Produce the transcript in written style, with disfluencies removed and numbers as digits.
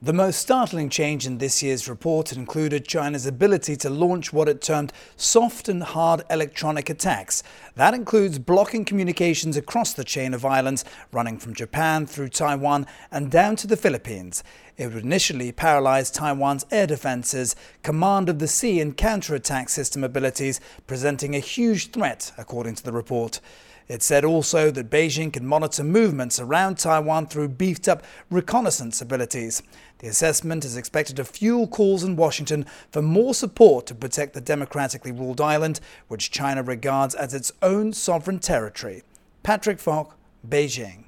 The most startling change in this year's report included China's ability to launch what it termed soft and hard electronic attacks. That includes blocking communications across the chain of islands running from Japan through Taiwan and down to the Philippines. It would initially paralyze Taiwan's air defenses, command of the sea and counterattack system abilities, presenting a huge threat, according to the report. It said also that Beijing can monitor movements around Taiwan through beefed-up reconnaissance abilities. The assessment is expected to fuel calls in Washington for more support to protect the democratically ruled island, which China regards as its own sovereign territory. Patrick Falk, Beijing.